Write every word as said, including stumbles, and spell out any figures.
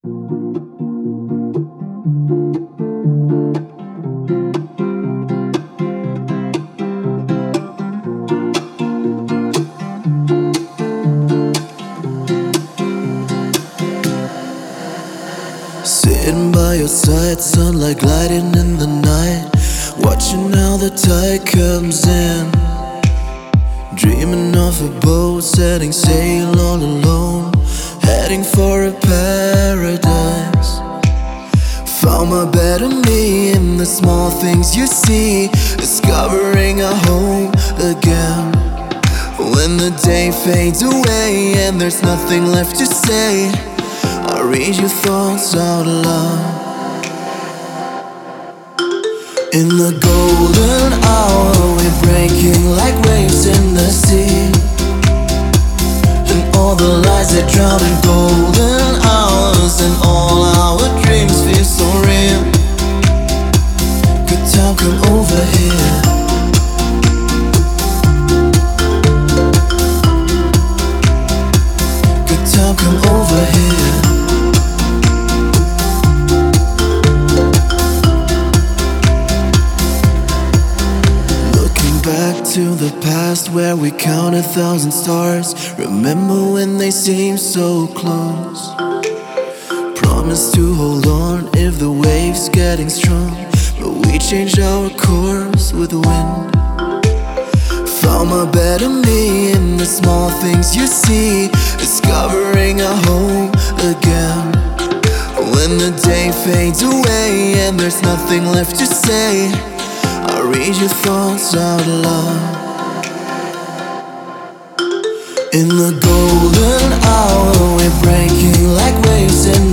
Sitting by your side, sunlight gliding in the night, watching how the tide comes in. Dreaming of a boat setting sail all alone, heading for a paradise. Found my better me in the small things you see, discovering a home again. When the day fades away and there's nothing left to say, I read your thoughts out loud. In the golden hour, we're breaking like waves in the sea, and all the lies that drown in golden hours, and all our dreams feel so real. Good time, come over here. Good time, come over here. Back to the past where we counted thousand stars. Remember when they seemed so close. Promise to hold on if the waves getting strong, but we changed our course with the wind. Found my better me in the small things you see, discovering a home again. When the day fades away and there's nothing left to say, I read your thoughts out loud. In the golden hour, we're breaking like waves in